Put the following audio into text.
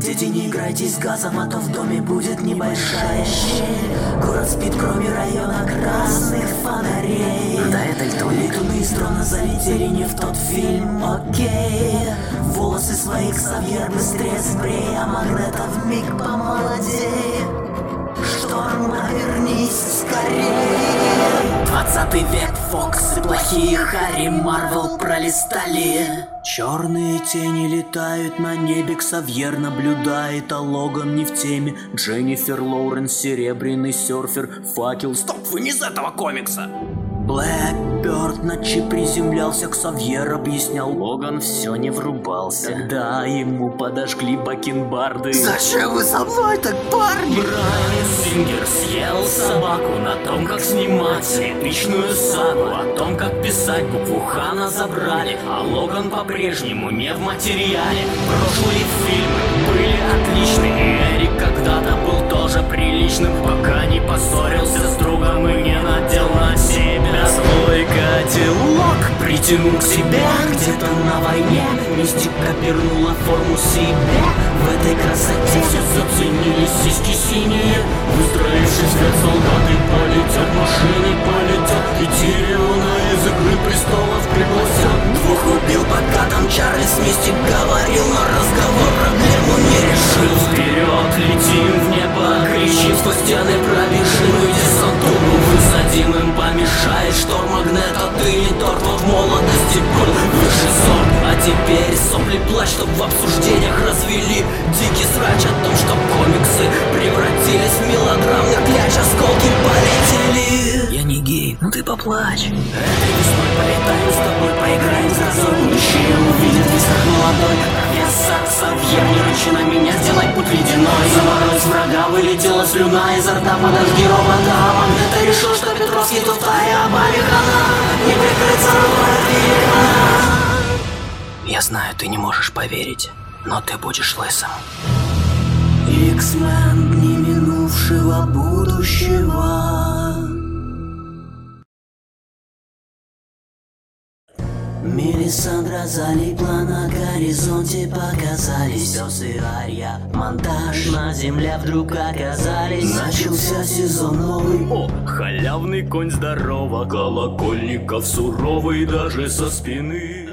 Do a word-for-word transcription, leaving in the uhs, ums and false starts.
Дети, не играйтесь с газом, а то в доме будет небольшая щель. Город спит, кроме района красных фонарей. Да это льтуник. Летуны из дрона залетели не в тот фильм, окей. Волосы своих Ксавьер быстрее сбрей, а Магнето вмиг помолодей. Шторм, обернись скорее. Двадцатый век, Фокс и плохие Харри Марвел пролистали. Черные тени летают на небе, Ксавьер наблюдает, а Логан не в теме. Дженнифер Лоуренс, серебряный серфер, факел. Стоп, вы не из этого комикса! Блэкберд ночи приземлялся, Ксавьер объяснял. Логан все не врубался. Тогда ему подожгли бакенбарды. Зачем вы со мной так, парни? Брайан Сингер съел собаку на том, как снимать эпичную сагу, о том, как писать букву Хана забрали, а Логан по-прежнему не в материале. Прошлые фильмы были отличны, и Эрик когда-то был тоже приличным, пока не поссорился с другом и не надел на себя свой котелок. Притянул к себе где-то на войне, мистика вернула форму себе. В этой красоте все заценили сиськи синие. Выстроившись вслед солдаты полетят, машины полетят, и Тириона из Игры Престолов пригласят. Двух убил, пока там Чарльз Мистик говорил, но разговор проблему не решил. Вперед летим в небо, кричим сквозь стены, пробежим и десантуру высадим. Им помешает шторм Магнето, ты не торт, но в молодости был высший сорт. А теперь сопли плачь, чтоб в обсуждениях развели дикий срач о том, что комиксы превратились в мелодрамных кляч, осколки полетели. Я не гей, ну ты поплачь. Этой весной полетаем с тобой, поиграем с грозой. Будущее увидит весах молодой. Профессор Ксавьер, не рычи на меня, сделай путь ледяной. Заморозь врага, вылетела слюна изо рта, подожги робота. Магнето решил, что Петровский туфта и обали хана. Не прикрыться рукой от великана. Я знаю, ты не можешь поверить, но ты будешь лысым. Икс-мен дни минувшего будущего. Мелисандра залипла на горизонте, показались Пёс и Арья, монтаж. На земле вдруг оказались. Начался сезон новый. О, халявный конь здорово, колокольников суровый даже со спины.